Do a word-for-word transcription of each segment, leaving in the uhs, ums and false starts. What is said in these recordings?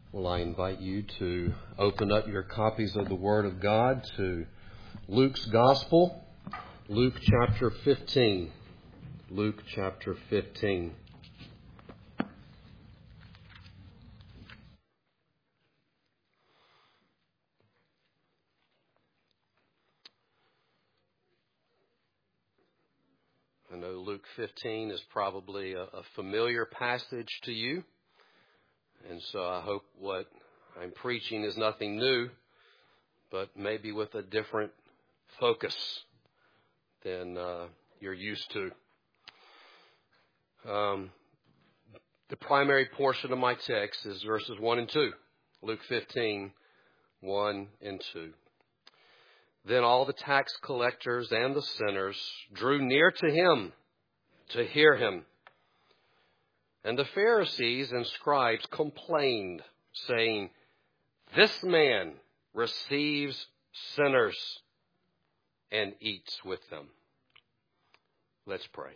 Well, I invite you to open up your copies of the Word of God to Luke's Gospel, Luke chapter fifteen. Luke chapter fifteen. I know Luke fifteen is probably a, a familiar passage to you, and so I hope what I'm preaching is nothing new, but maybe with a different focus than uh, you're used to. Um, the primary portion of my text is verses one and two, Luke fifteen, one and two. Then all the tax collectors and the sinners drew near to him to hear him. And the Pharisees and scribes complained, saying, "This man receives sinners and eats with them." Let's pray.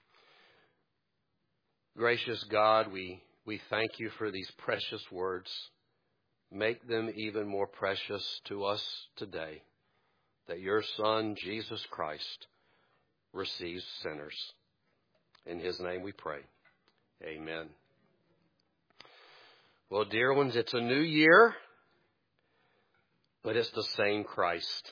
Gracious God, we, we thank you for these precious words. Make them even more precious to us today, that your Son, Jesus Christ, receives sinners. In his name we pray. Amen. Well, dear ones, it's a new year, but it's the same Christ.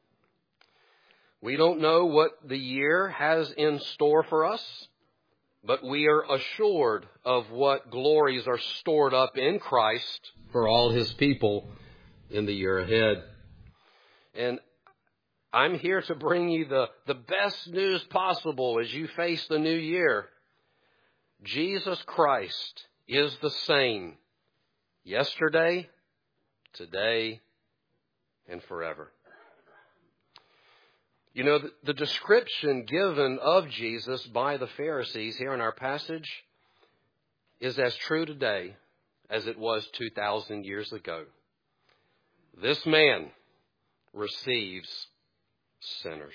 We don't know what the year has in store for us, but we are assured of what glories are stored up in Christ for all his people in the year ahead. And I'm here to bring you the, the best news possible as you face the new year. Jesus Christ is the same yesterday, today, and forever. You know, the, the description given of Jesus by the Pharisees here in our passage is as true today as it was two thousand years ago. This man receives sinners.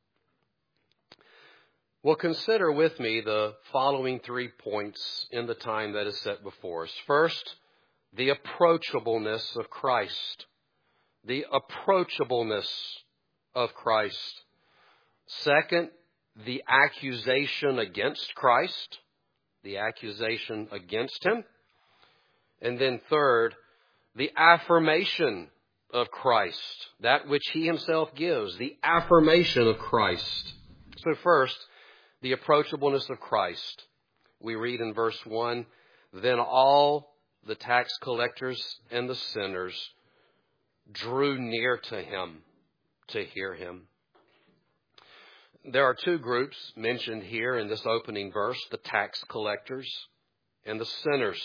Well, consider with me the following three points in the time that is set before us. First, the approachableness of Christ. The approachableness of Christ. Second, the accusation against Christ. The accusation against him. And then third, the affirmation of Christ. That which he himself gives. The affirmation of Christ. So first, the approachableness of Christ. We read in verse one, "Then all the tax collectors and the sinners drew near to him to hear him." There are two groups mentioned here in this opening verse, the tax collectors and the sinners.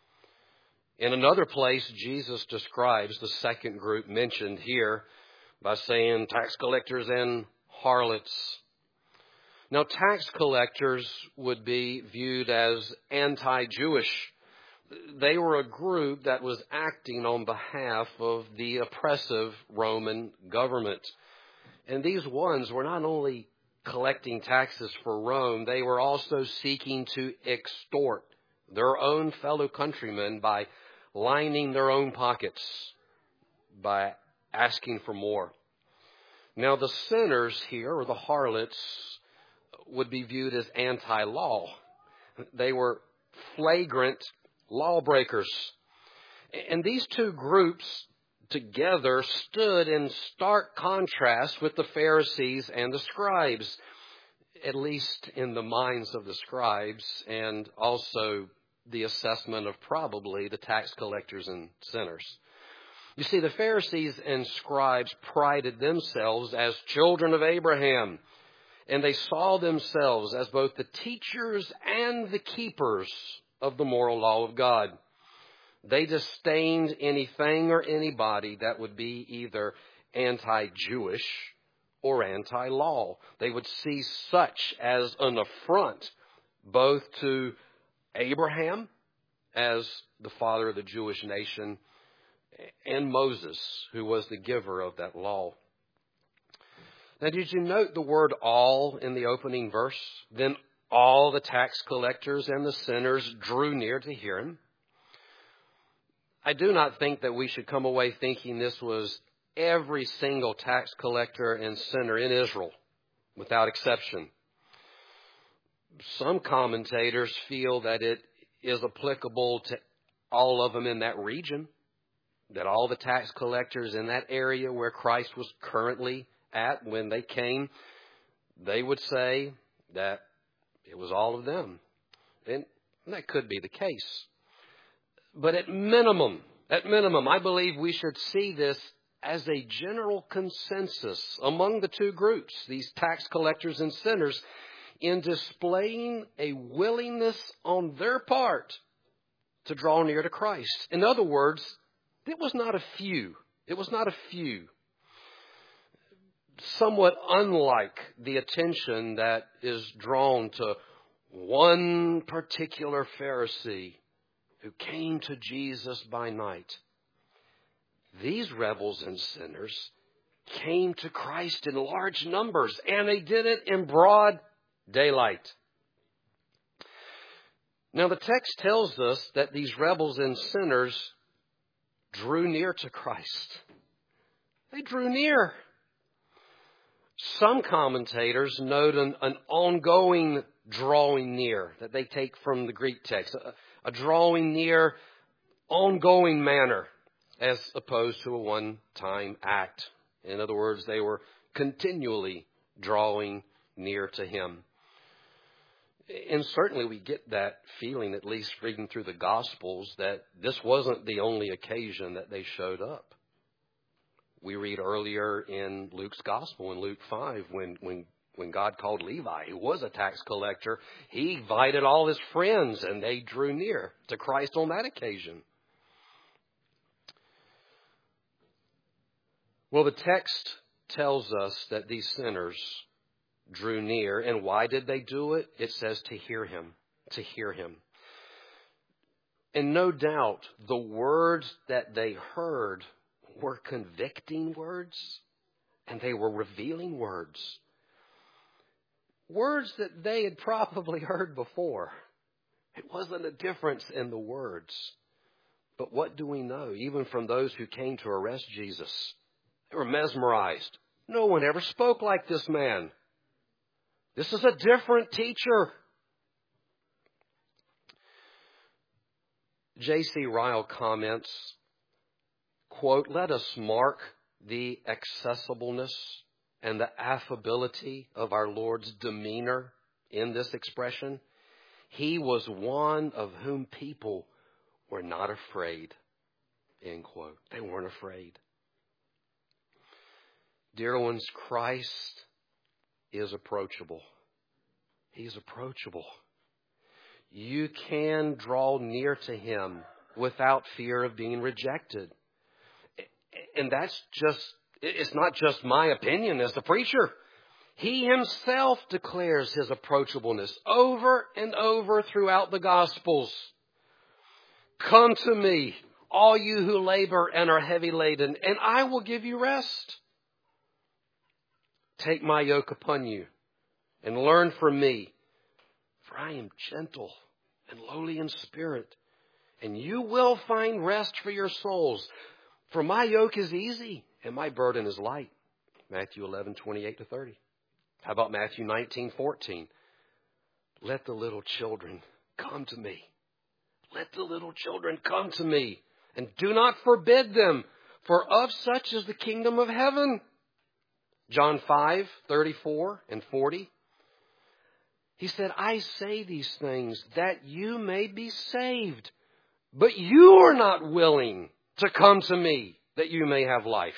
In another place, Jesus describes the second group mentioned here by saying tax collectors and harlots. Now, tax collectors would be viewed as anti-Jewish. They were a group that was acting on behalf of the oppressive Roman government. And these ones were not only collecting taxes for Rome, they were also seeking to extort their own fellow countrymen by lining their own pockets, by asking for more. Now, the sinners here, or the harlots, would be viewed as anti-law. They were flagrant lawbreakers. And these two groups together stood in stark contrast with the Pharisees and the scribes, at least in the minds of the scribes, and also the assessment of probably the tax collectors and sinners. You see, the Pharisees and scribes prided themselves as children of Abraham, and they saw themselves as both the teachers and the keepers of the moral law of God. They disdained anything or anybody that would be either anti-Jewish or anti-law. They would see such as an affront both to Abraham as the father of the Jewish nation and Moses, who was the giver of that law. Now, did you note the word all in the opening verse? Then all the tax collectors and the sinners drew near to hear him. I do not think that we should come away thinking this was every single tax collector and sinner in Israel, without exception. Some commentators feel that it is applicable to all of them in that region, that all the tax collectors in that area where Christ was currently at when they came, they would say that it was all of them. And that could be the case. But at minimum, at minimum, I believe we should see this as a general consensus among the two groups, these tax collectors and sinners, in displaying a willingness on their part to draw near to Christ. In other words, it was not a few. It was not a few. Somewhat unlike the attention that is drawn to one particular Pharisee who came to Jesus by night. These rebels and sinners came to Christ in large numbers, and they did it in broad daylight. Now, the text tells us that these rebels and sinners drew near to Christ. They drew near. Some commentators note an, an ongoing drawing near that they take from the Greek text, a, a drawing near, ongoing manner, as opposed to a one-time act. In other words, they were continually drawing near to Him. And certainly we get that feeling, at least reading through the Gospels, that this wasn't the only occasion that they showed up. We read earlier in Luke's Gospel, in Luke five, when, when, when God called Levi, who was a tax collector, he invited all his friends and they drew near to Christ on that occasion. Well, the text tells us that these sinners drew near. And why did they do it? It says to hear Him, to hear Him. And no doubt the words that they heard were convicting words, and they were revealing words. Words that they had probably heard before. It wasn't a difference in the words. But what do we know? Even from those who came to arrest Jesus, they were mesmerized. No one ever spoke like this man. This is a different teacher. J C Ryle comments, quote, "Let us mark the accessibleness and the affability of our Lord's demeanor in this expression. He was one of whom people were not afraid." End quote. They weren't afraid. Dear ones, Christ is approachable. He's approachable. You can draw near to Him without fear of being rejected. And that's just, it's not just my opinion as the preacher. He Himself declares His approachableness over and over throughout the Gospels. Come to me, all you who labor and are heavy laden, and I will give you rest. Take my yoke upon you and learn from me, for I am gentle and lowly in spirit, and you will find rest for your souls. For my yoke is easy and my burden is light. Matthew eleven, twenty-eight to thirty. How about Matthew nineteen, fourteen? Let the little children come to me. Let the little children come to me, and do not forbid them, for of such is the kingdom of heaven. John five, thirty-four and forty. He said, I say these things that you may be saved, but you are not willing to come to me that you may have life.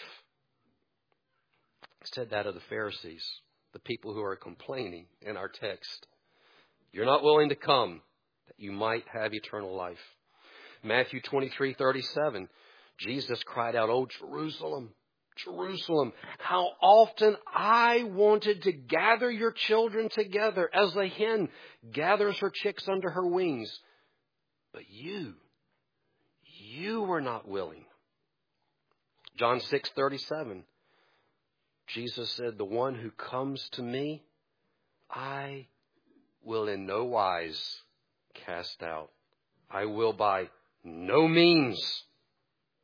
He said that of the Pharisees, the people who are complaining in our text. You're not willing to come that you might have eternal life. Matthew twenty-three, thirty-seven. Jesus cried out, "Oh, Jerusalem, Jerusalem, how often I wanted to gather your children together as a hen gathers her chicks under her wings. But you, you were not willing." John six, thirty-seven. Jesus said, "The one who comes to me, I will in no wise cast out. I will by no means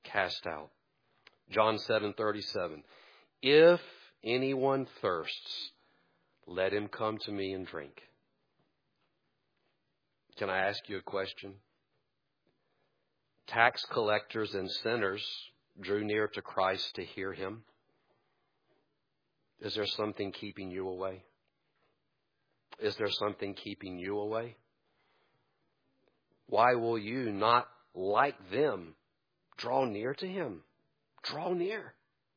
cast out. John seven thirty-seven. If anyone thirsts, let him come to me and drink. Can I ask you a question? Tax collectors and sinners drew near to Christ to hear him. Is there something keeping you away? Is there something keeping you away? Why will you not, like them, draw near to him? Draw near.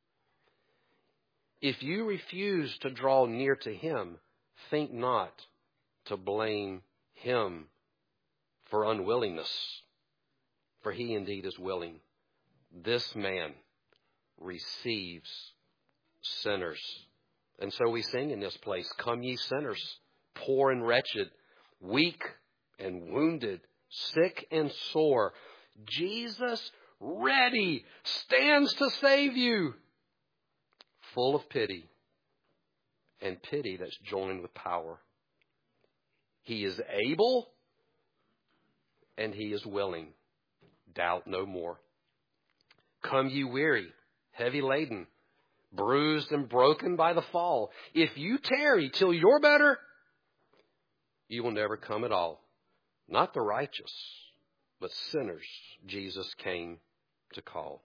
If you refuse to draw near to him, think not to blame him for unwillingness, for he indeed is willing. This man receives sinners. And so we sing in this place, come ye sinners, poor and wretched, weak and wounded, sick and sore. Jesus, ready, stands to save you. Full of pity, and pity that's joined with power. He is able, and he is willing. Doubt no more. Come ye weary, heavy laden, bruised and broken by the fall. If you tarry till you're better, you will never come at all. Not the righteous, but sinners Jesus came to call.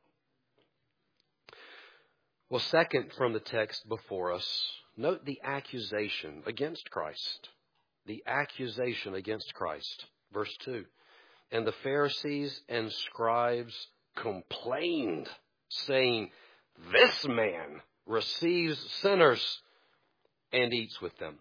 Well, second from the text before us, note the accusation against Christ. The accusation against Christ. Verse two. And the Pharisees and scribes complained, saying, this man receives sinners and eats with them.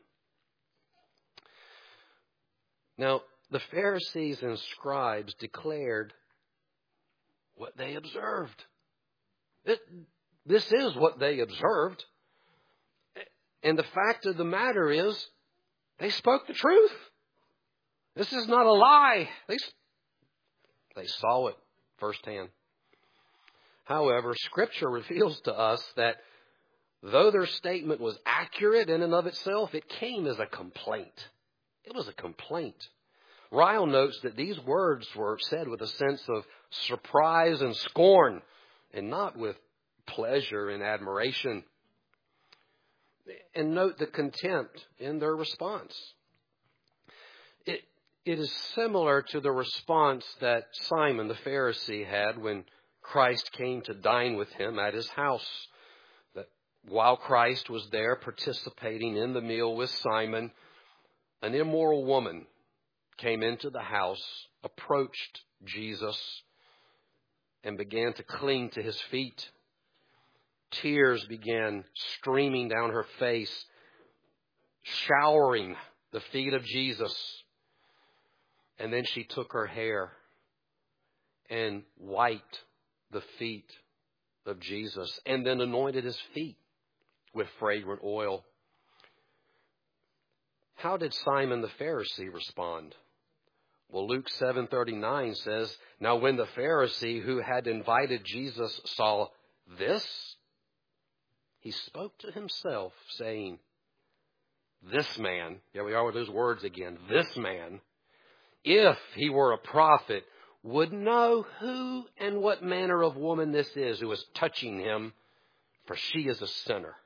Now, the Pharisees and scribes declared what they observed. It, this is what they observed. And the fact of the matter is, they spoke the truth. This is not a lie. They, they saw it firsthand. However, Scripture reveals to us that though their statement was accurate in and of itself, it came as a complaint. It was a complaint. Ryle notes that these words were said with a sense of surprise and scorn, and not with pleasure and admiration. And note the contempt in their response. It, it is similar to the response that Simon the Pharisee had when Christ came to dine with him at his house. That while Christ was there participating in the meal with Simon, an immoral woman came into the house, approached Jesus, and began to cling to his feet. Tears began streaming down her face, showering the feet of Jesus. And then she took her hair and wiped the feet of Jesus, and then anointed his feet with fragrant oil. How did Simon the Pharisee respond? Well, Luke seven thirty-nine says, now when the Pharisee who had invited Jesus saw this, he spoke to himself, saying, this man, here we are with those words again, this man, if he were a prophet, would know who and what manner of woman this is who is touching him, for she is a sinner.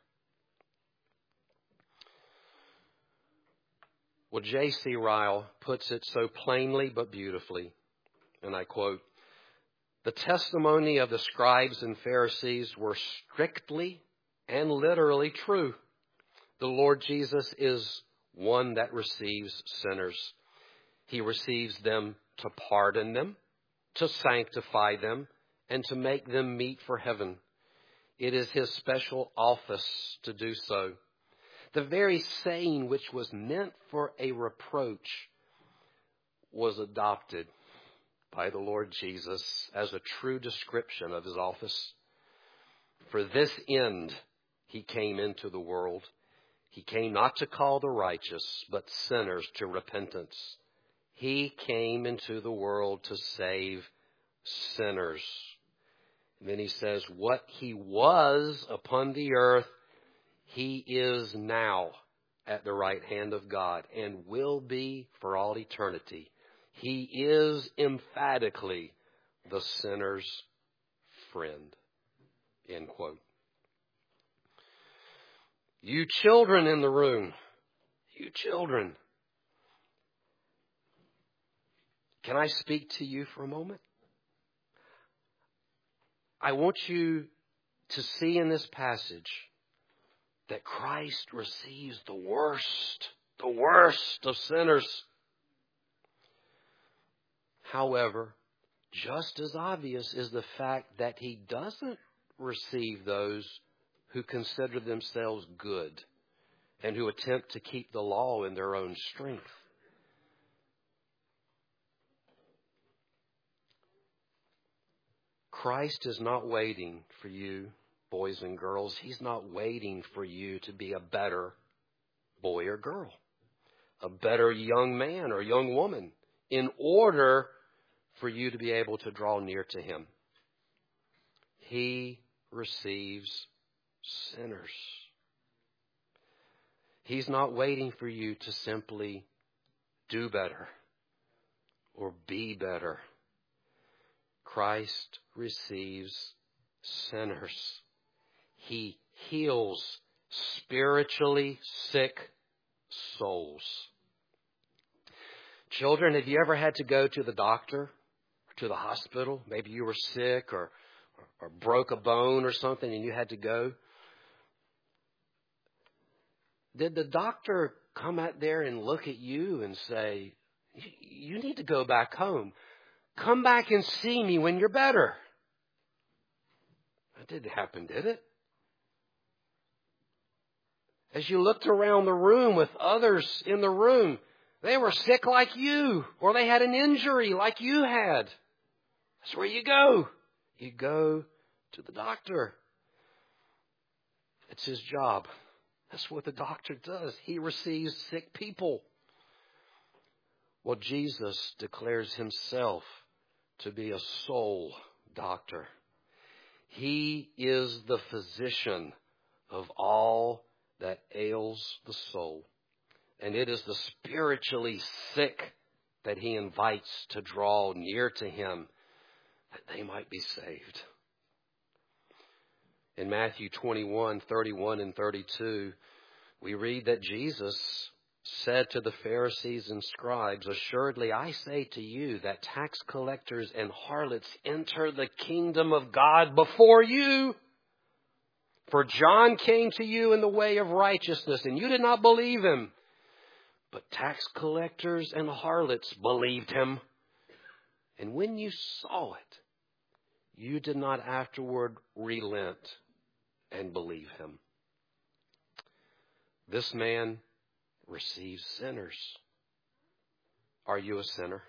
Well, J C Ryle puts it so plainly but beautifully, and I quote, the testimony of the scribes and Pharisees were strictly and literally true. The Lord Jesus is one that receives sinners. He receives them to pardon them, to sanctify them, and to make them meet for heaven. It is his special office to do so. The very saying which was meant for a reproach was adopted by the Lord Jesus as a true description of his office. For this end he came into the world. He came not to call the righteous, but sinners to repentance. He came into the world to save sinners. And then he says, what he was upon the earth, he is now at the right hand of God and will be for all eternity. He is emphatically the sinner's friend. End quote. You children in the room, you children, can I speak to you for a moment? I want you to see in this passage that Christ receives the worst, the worst of sinners. However, just as obvious is the fact that he doesn't receive those who consider themselves good and who attempt to keep the law in their own strength. Christ is not waiting for you, boys and girls. He's not waiting for you to be a better boy or girl, a better young man or young woman, in order for you to be able to draw near to him. He receives sinners. He's not waiting for you to simply do better or be better. Christ receives sinners. He heals spiritually sick souls. Children, have you ever had to go to the doctor or to the hospital? Maybe you were sick or, or, or broke a bone or something and you had to go. Did the doctor come out there and look at you and say, you need to go back home. Come back and see me when you're better? That didn't happen, did it? As you looked around the room with others in the room, they were sick like you, or they had an injury like you had. That's where you go. You go to the doctor. It's his job. That's what the doctor does. He receives sick people. Well, Jesus declares himself to be a soul doctor. He is the physician of all that ails the soul. And it is the spiritually sick that he invites to draw near to him that they might be saved. In Matthew twenty-one, thirty-one and thirty-two, we read that Jesus said to the Pharisees and scribes, assuredly, I say to you that tax collectors and harlots enter the kingdom of God before you. For John came to you in the way of righteousness, and you did not believe him. But tax collectors and harlots believed him. And when you saw it, you did not afterward relent and believe him. This man receives sinners. Are you a sinner?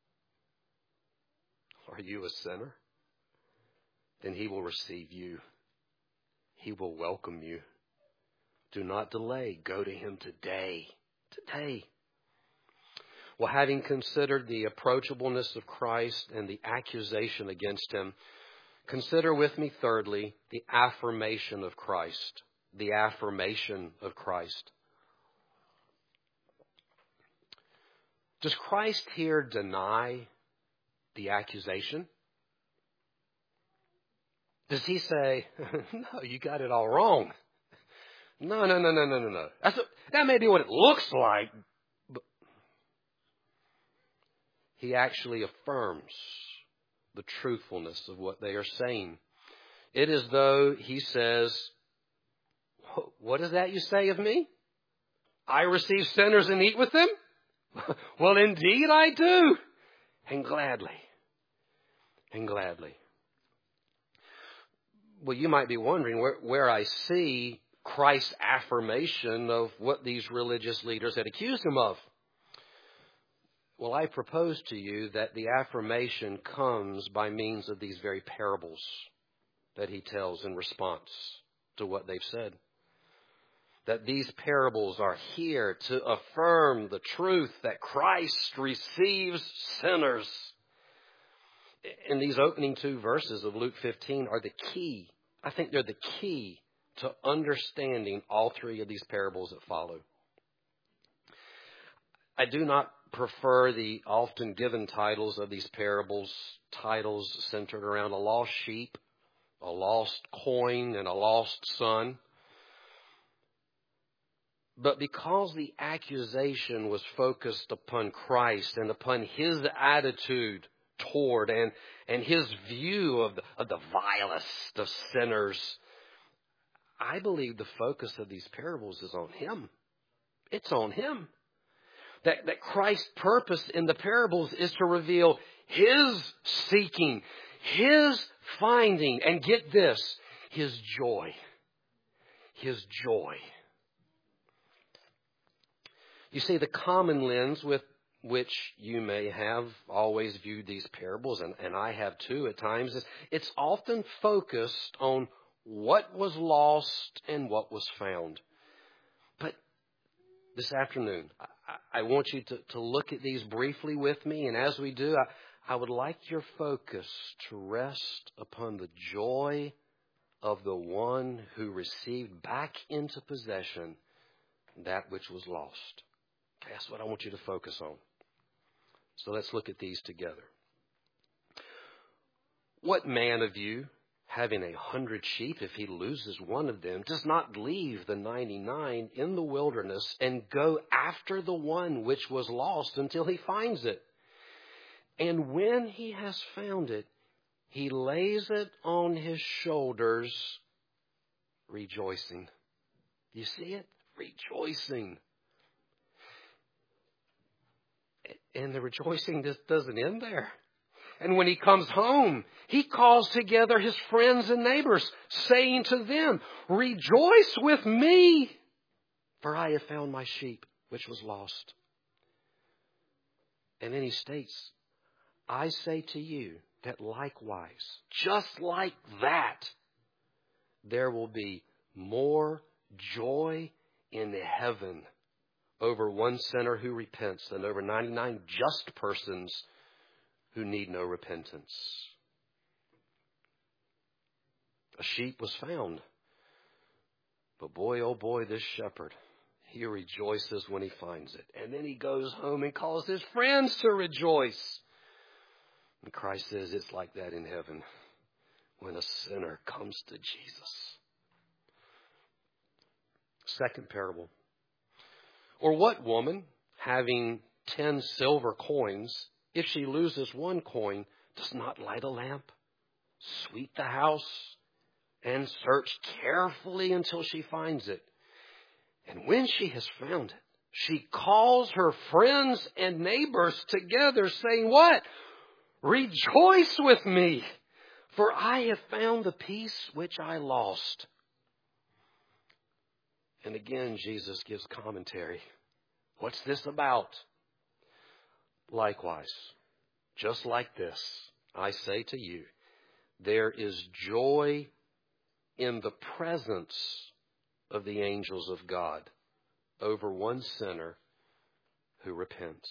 Are you a sinner? Then he will receive you. He will welcome you. Do not delay. Go to him today. Today. Well, having considered the approachableness of Christ and the accusation against him, consider with me, thirdly, the affirmation of Christ. The affirmation of Christ. Does Christ here deny the accusation? Does he say, no, you got it all wrong? No, no, no, no, no, no, no. That's a, that may be what it looks like. But he actually affirms the truthfulness of what they are saying. It is though he says, what is that you say of me? I receive sinners and eat with them? Well, indeed I do. And gladly. And gladly. Well, you might be wondering where, where I see Christ's affirmation of what these religious leaders had accused him of. Well, I propose to you that the affirmation comes by means of these very parables that he tells in response to what they've said. That these parables are here to affirm the truth that Christ receives sinners. And these opening two verses of Luke fifteen are the key. I think they're the key to understanding all three of these parables that follow. I do not prefer the often given titles of these parables, titles centered around a lost sheep a lost coin and a lost son. But because the accusation was focused upon Christ and upon his attitude toward and, and his view of the, of the vilest of sinners, I believe the focus of these parables is on him. It's on him. That, that Christ's purpose in the parables is to reveal his seeking, his finding, and get this, his joy. His joy. You see, the common lens with which you may have always viewed these parables, and, and I have too at times, is it's often focused on what was lost and what was found. But this afternoon, I, I want you to, to look at these briefly with me, and as we do, I, I would like your focus to rest upon the joy of the one who received back into possession that which was lost. Okay, that's what I want you to focus on. So let's look at these together. What man of you, having a hundred sheep, if he loses one of them, does not leave the ninety-nine in the wilderness and go after the one which was lost until he finds it? And when he has found it, he lays it on his shoulders, rejoicing. You see it? Rejoicing. And the rejoicing just doesn't end there. And when he comes home, he calls together his friends and neighbors, saying to them, rejoice with me, for I have found my sheep, which was lost. And then he states, I say to you that likewise, just like that, there will be more joy in heaven over one sinner who repents than over ninety-nine just persons who need no repentance. A sheep was found. But boy, oh boy, this shepherd, he rejoices when he finds it. And then he goes home and calls his friends to rejoice. And Christ says it's like that in heaven when a sinner comes to Jesus. Second parable. Or what woman, having ten silver coins, if she loses one coin, does not light a lamp, sweep the house, and search carefully until she finds it? And when she has found it, she calls her friends and neighbors together, saying, what? Rejoice with me, for I have found the piece which I lost. And again, Jesus gives commentary. What's this about? Likewise, just like this, I say to you, there is joy in the presence of the angels of God over one sinner who repents.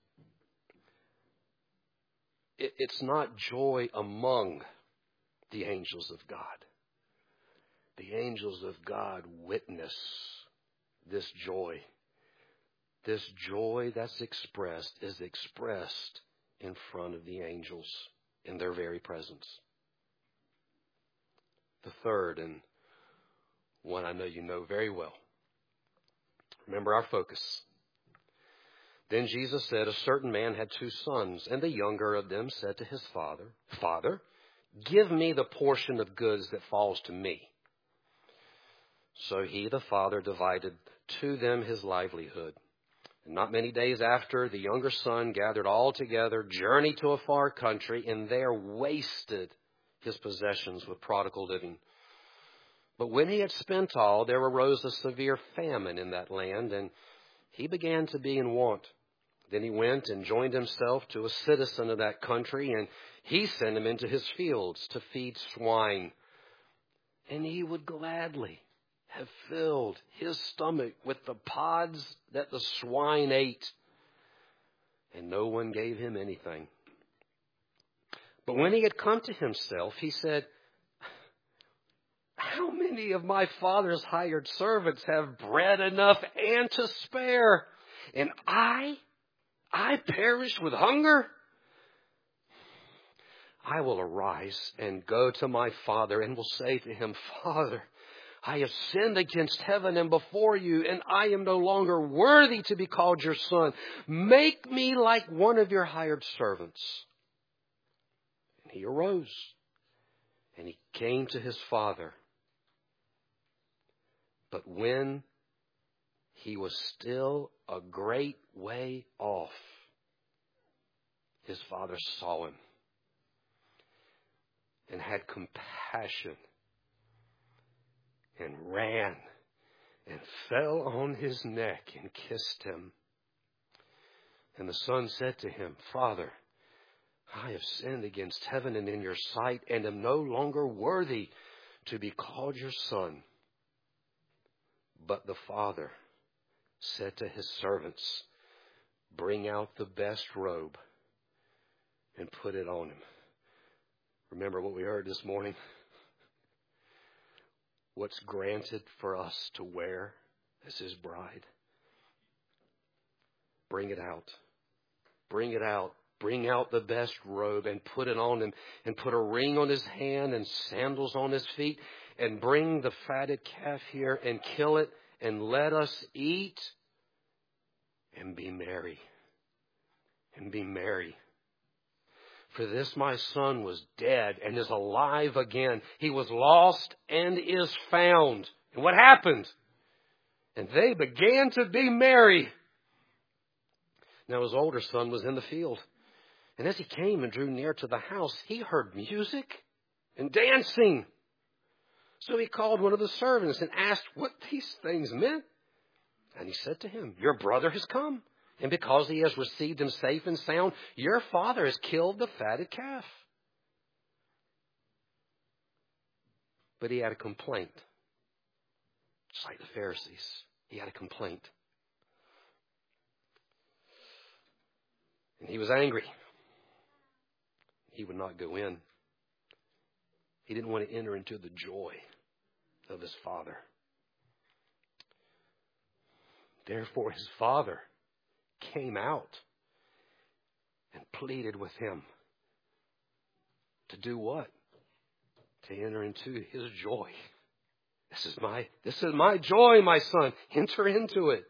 It, it's not joy among the angels of God. The angels of God witness this joy. This joy that's expressed is expressed in front of the angels in their very presence. The third, and one I know you know very well. Remember our focus. Then Jesus said, a certain man had two sons, and the younger of them said to his father, Father, give me the portion of goods that falls to me. So he, the father, divided to them his livelihood. And not many days after, the younger son gathered all together, journeyed to a far country, and there wasted his possessions with prodigal living. But when he had spent all, there arose a severe famine in that land, and he began to be in want. Then he went and joined himself to a citizen of that country, and he sent him into his fields to feed swine. And he would gladly have filled his stomach with the pods that the swine ate, and no one gave him anything. But when he had come to himself, he said, how many of my father's hired servants have bread enough and to spare, and I, I perish with hunger? I will arise and go to my father and will say to him, Father, I have sinned against heaven and before you, and I am no longer worthy to be called your son. Make me like one of your hired servants. And he arose and he came to his father. But when he was still a great way off, his father saw him and had compassion and ran and fell on his neck and kissed him. And the son said to him, Father, I have sinned against heaven and in your sight, and am no longer worthy to be called your son. But the father said to his servants, Bring out the best robe and put it on him. Remember what we heard this morning? What's granted for us to wear as his bride. Bring it out. Bring it out. Bring out the best robe and put it on him, and put a ring on his hand and sandals on his feet, and bring the fatted calf here and kill it, and let us eat and be merry. And be merry. For this my son was dead and is alive again. He was lost and is found. And what happened? And they began to be merry. Now his older son was in the field. And as he came and drew near to the house, he heard music and dancing. So he called one of the servants and asked what these things meant. And he said to him, Your brother has come. And because he has received him safe and sound, your father has killed the fatted calf. But he had a complaint. Just like the Pharisees. He had a complaint. And he was angry. He would not go in. He didn't want to enter into the joy of his father. Therefore his father came out and pleaded with him to do what? To enter into his joy. This is my, this is my joy, my son. Enter into it.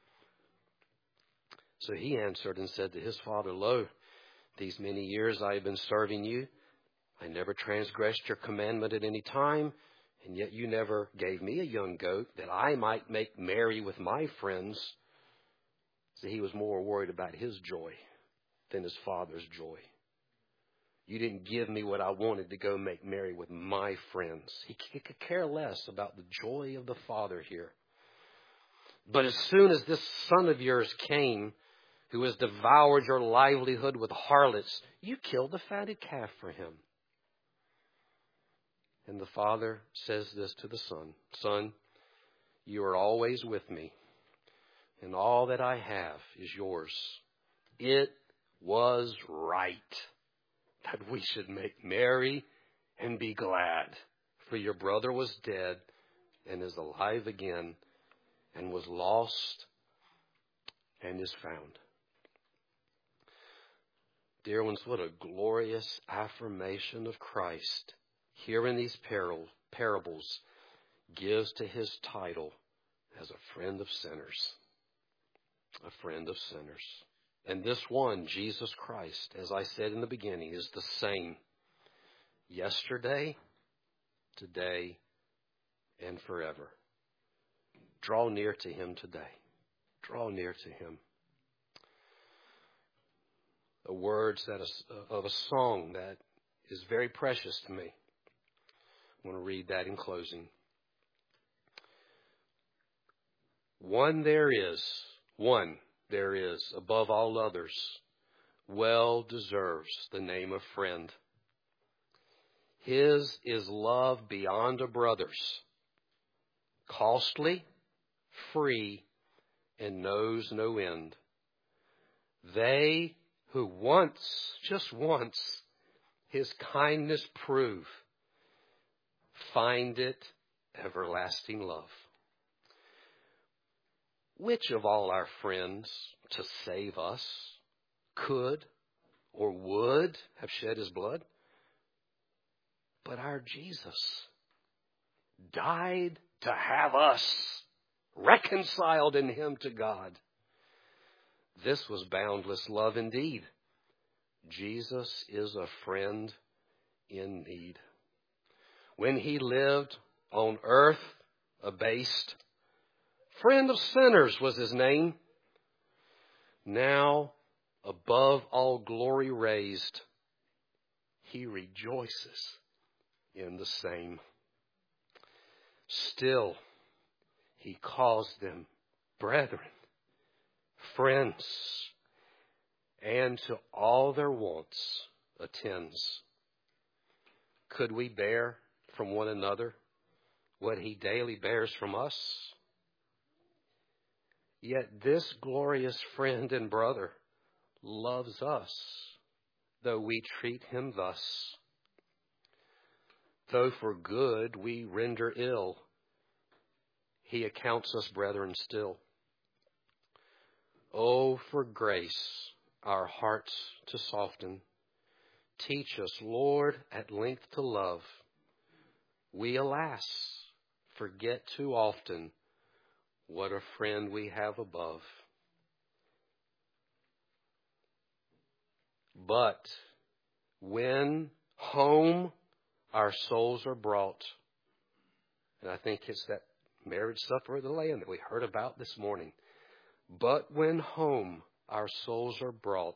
So he answered and said to his father, Lo, these many years I have been serving you. I never transgressed your commandment at any time, and yet you never gave me a young goat that I might make merry with my friends. So he was more worried about his joy than his father's joy. You didn't give me what I wanted to go make merry with my friends. He could care less about the joy of the father here. But as soon as this son of yours came, who has devoured your livelihood with harlots, you killed the fatted calf for him. And the father says this to the son, Son, you are always with me, and all that I have is yours. It was right that we should make merry and be glad. For your brother was dead and is alive again, and was lost and is found. Dear ones, what a glorious affirmation of Christ here in these parables gives to his title as a friend of sinners. A friend of sinners. And this one, Jesus Christ, as I said in the beginning, is the same yesterday, today, and forever. Draw near to him today. Draw near to him. The words that is, of a song that is very precious to me. I want to read that in closing. One there is, one there is, above all others, well deserves the name of friend. His is love beyond a brother's, costly, free, and knows no end. They who once, just once, his kindness prove, find it everlasting love. Which of all our friends to save us could or would have shed his blood? But our Jesus died to have us reconciled in him to God. This was boundless love indeed. Jesus is a friend in need. When he lived on earth, abased, friend of sinners was his name. Now, above all glory raised, he rejoices in the same. Still, he calls them brethren, friends, and to all their wants attends. Could we bear from one another what he daily bears from us? Yet this glorious friend and brother loves us, though we treat him thus. Though for good we render ill, he accounts us brethren still. Oh, for grace our hearts to soften. Teach us, Lord, at length to love. We, alas, forget too often what a friend we have above. But when home our souls are brought, and I think it's that marriage supper of the Lamb that we heard about this morning. But when home our souls are brought,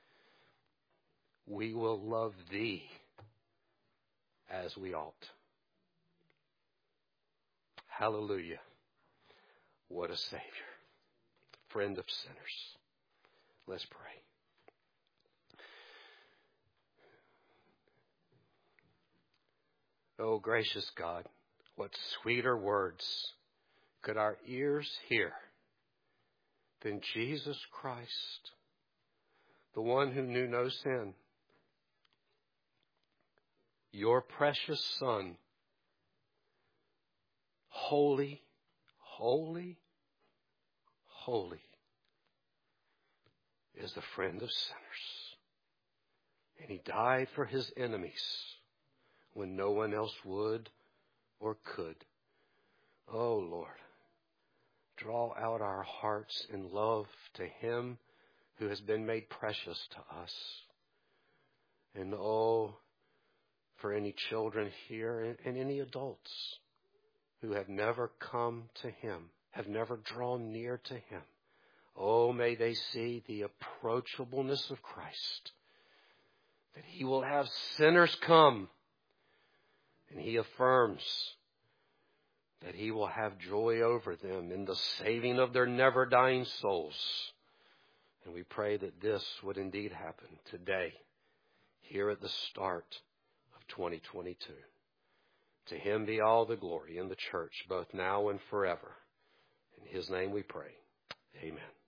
we will love thee as we ought. Hallelujah. What a Savior. Friend of sinners. Let's pray. Oh, gracious God, what sweeter words could our ears hear than Jesus Christ, the one who knew no sin, your precious Son, holy, holy, holy, is the friend of sinners. And he died for his enemies when no one else would or could. Oh, Lord, draw out our hearts in love to him who has been made precious to us. And oh, for any children here and any adults who have never come to him, have never drawn near to him, oh, may they see the approachableness of Christ, that he will have sinners come. And he affirms that he will have joy over them in the saving of their never-dying souls. And we pray that this would indeed happen today, here at the start of twenty twenty-two. To him be all the glory in the church, both now and forever. In his name we pray. Amen.